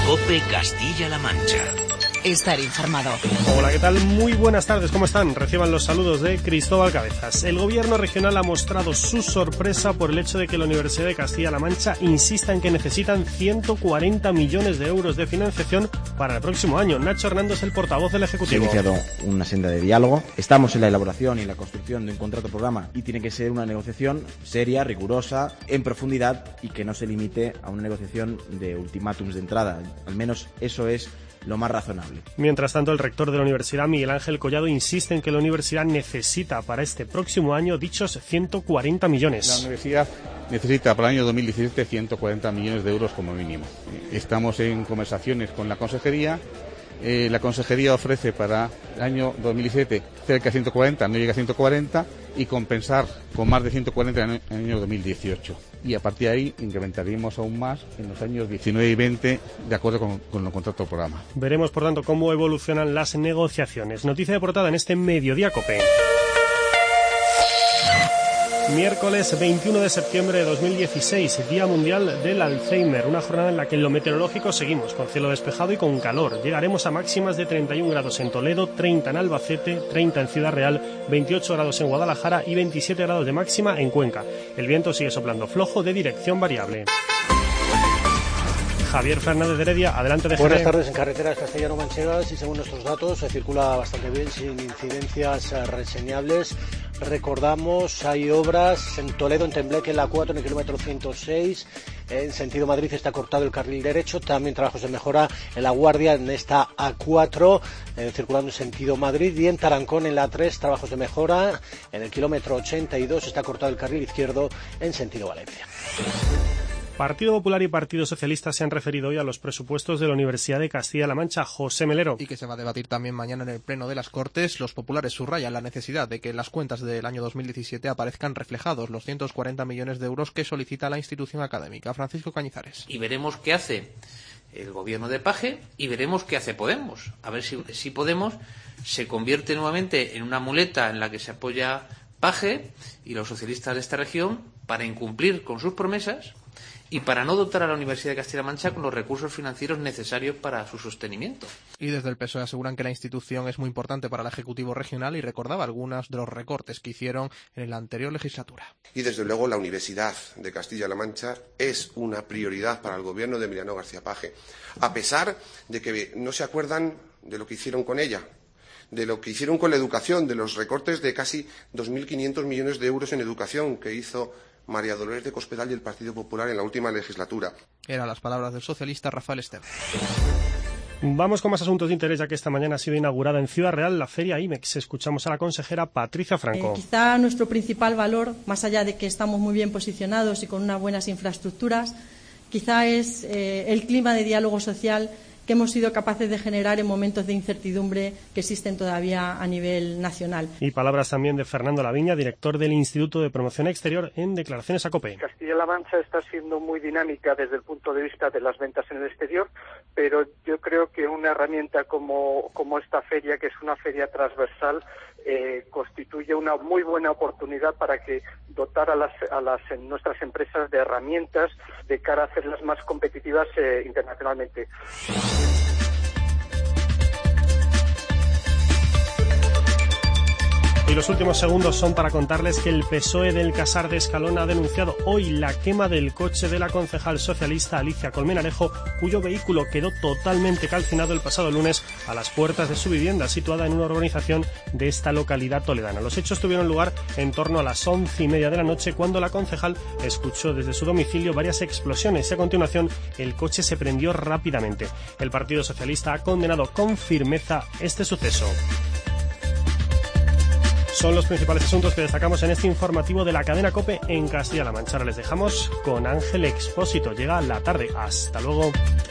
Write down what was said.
COPE Castilla-La Mancha. Estar informado. Hola, ¿qué tal? Muy buenas tardes, ¿cómo están? Reciban los saludos de Cristóbal Cabezas. El gobierno regional ha mostrado su sorpresa por el hecho de que la Universidad de Castilla-La Mancha insista en que necesitan 140 millones de euros de financiación para el próximo año. Nacho Hernández, el portavoz del Ejecutivo. Se ha iniciado una senda de diálogo. Estamos en la elaboración y la construcción de un contrato programa y tiene que ser una negociación seria, rigurosa, en profundidad y que no se limite a una negociación de ultimátums de entrada. Al menos eso es lo más razonable. Mientras tanto, el rector de la universidad, Miguel Ángel Collado, insiste en que la universidad necesita para este próximo año dichos 140 millones. La universidad necesita para el año 2017 140 millones de euros como mínimo. Estamos en conversaciones con la consejería. La consejería ofrece para el año 2017 cerca de 140, no llega a 140, y compensar con más de 140 en el año 2018. Y a partir de ahí incrementaríamos aún más en los años 19 y 20 de acuerdo con el contrato programa. Veremos, por tanto, cómo evolucionan las negociaciones. Noticia de portada en este Mediodía COPE. Miércoles 21 de septiembre de 2016, Día Mundial del Alzheimer, una jornada en la que en lo meteorológico seguimos con cielo despejado y con calor. Llegaremos a máximas de 31 grados en Toledo, 30 en Albacete, 30 en Ciudad Real, 28 grados en Guadalajara y 27 grados de máxima en Cuenca. El viento sigue soplando flojo de dirección variable. Javier Fernández de Heredia, adelante de Buenas tardes. En carreteras castellano-manchegas y según nuestros datos se circula bastante bien, sin incidencias reseñables. Recordamos, hay obras en Toledo, en Tembleque, en la 4, en el kilómetro 106. En sentido Madrid está cortado el carril derecho. También trabajos de mejora en La Guardia, en esta A4, circulando en sentido Madrid. Y en Tarancón, en la 3, trabajos de mejora. En el kilómetro 82 está cortado el carril izquierdo en sentido Valencia. Partido Popular y Partido Socialista se han referido hoy a los presupuestos de la Universidad de Castilla-La Mancha. José Melero. Y que se va a debatir también mañana en el Pleno de las Cortes. Los populares subrayan la necesidad de que en las cuentas del año 2017 aparezcan reflejados los 140 millones de euros que solicita la institución académica. Francisco Cañizares. Y veremos qué hace el gobierno de Paje y veremos qué hace Podemos. A ver si Podemos se convierte nuevamente en una muleta en la que se apoya Paje y los socialistas de esta región para incumplir con sus promesas y para no dotar a la Universidad de Castilla-La Mancha con los recursos financieros necesarios para su sostenimiento. Y desde el PSOE aseguran que la institución es muy importante para el Ejecutivo regional y recordaba algunos de los recortes que hicieron en la anterior legislatura. Y desde luego la Universidad de Castilla-La Mancha es una prioridad para el gobierno de Emiliano García Paje, a pesar de que no se acuerdan de lo que hicieron con ella, de lo que hicieron con la educación, de los recortes de casi 2.500 millones de euros en educación que hizo María Dolores de Cospedal y el Partido Popular en la última legislatura. Eran las palabras del socialista Rafael Esteban. Vamos con más asuntos de interés, ya que esta mañana ha sido inaugurada en Ciudad Real la Feria IMEX. Escuchamos a la consejera Patricia Franco. Quizá nuestro principal valor, más allá de que estamos muy bien posicionados y con unas buenas infraestructuras, quizá es el clima de diálogo social que hemos sido capaces de generar en momentos de incertidumbre que existen todavía a nivel nacional. Y palabras también de Fernando Laviña, director del Instituto de Promoción Exterior, en declaraciones a COPE. Castilla-La Mancha está siendo muy dinámica desde el punto de vista de las ventas en el exterior, pero yo creo que una herramienta como esta feria, que es una feria transversal, constituye una muy buena oportunidad para que dotar a nuestras empresas de herramientas de cara a hacerlas más competitivas internacionalmente. Y los últimos segundos son para contarles que el PSOE del Casar de Escalona ha denunciado hoy la quema del coche de la concejal socialista Alicia Colmenarejo, cuyo vehículo quedó totalmente calcinado el pasado lunes a las puertas de su vivienda, situada en una urbanización de esta localidad toledana. Los hechos tuvieron lugar en torno a las 11:30 de la noche, cuando la concejal escuchó desde su domicilio varias explosiones y a continuación el coche se prendió rápidamente. El Partido Socialista ha condenado con firmeza este suceso. Son los principales asuntos que destacamos en este informativo de la cadena COPE en Castilla-La Mancha. Ahora les dejamos con Ángel Expósito. Llega la tarde. Hasta luego.